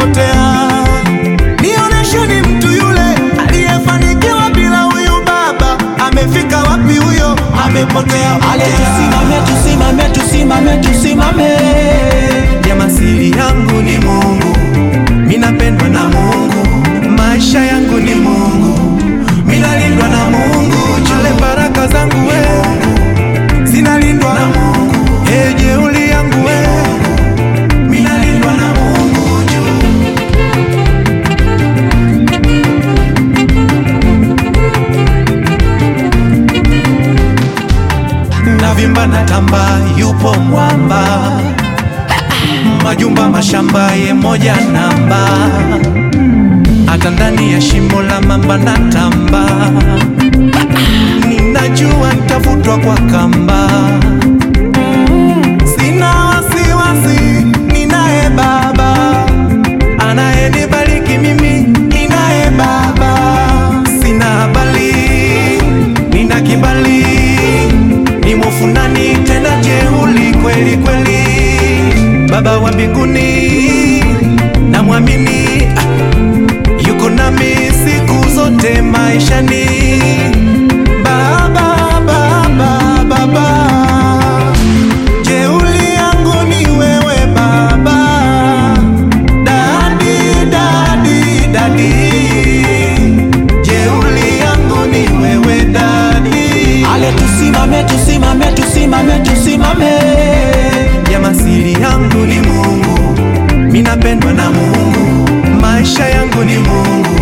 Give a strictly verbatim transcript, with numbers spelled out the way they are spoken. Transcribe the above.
amepotea. Nioneshe ni mtu yule aliyefanikiwa bila huyu baba, amefika wapi huyo? Amepotea. Ale tusimame, tusimame, tusimame, tusimame. Jamaa siri yangu ni Mungu, minapendwa na Mungu, maisha yangu ni Mungu, minalindwa na Mungu. Chale baraka zangu we zinalindwa na Mungu, hey, jeuli yangu we minalindwa na Mungu. Navimba na tamba, yupo mwamba, majumba mashamba ye moja namba, hata ndani ya shimo la mamba na tamba. Ninajua nitavutwa kwa kamba, sina wasiwasi, ninaye Baba anayenibariki mimi, ninaye Baba. Sina habari, nina kibali, ni mfunani tena jeuli kweli kweli. Baba wa mbinguni namwamini, yuko nami siku zote maishani. Baba, Baba, Baba, jeuli yangu ni wewe Baba. Dadi, dadi, dadi, jeuli yangu ni wewe dadi. Ale tusimame, tusimame, tusimame, tusimame. Jamaa siri yangu ni Mungu, minapendwa na Mungu, maisha yangu ni Mungu,